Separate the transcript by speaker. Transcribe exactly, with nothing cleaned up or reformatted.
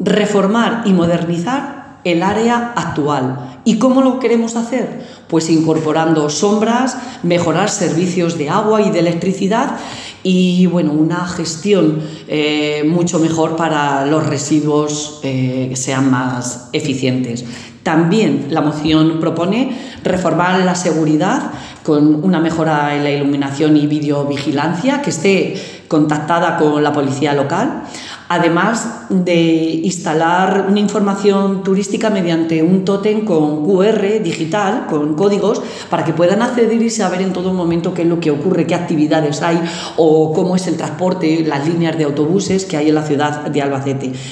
Speaker 1: reformar y modernizar el área actual. ¿Y cómo lo queremos hacer? Pues incorporando sombras, mejorar servicios de agua y de electricidad y bueno, una gestión eh, mucho mejor para los residuos eh, que sean más eficientes. También la moción propone reformar la seguridad con una mejora en la iluminación y videovigilancia que esté contactada con la policía local, además de instalar una información turística mediante un tótem con cu erre digital, con códigos, para que puedan acceder y saber en todo momento qué es lo que ocurre, qué actividades hay o cómo es el transporte, las líneas de autobuses que hay en la ciudad de Albacete.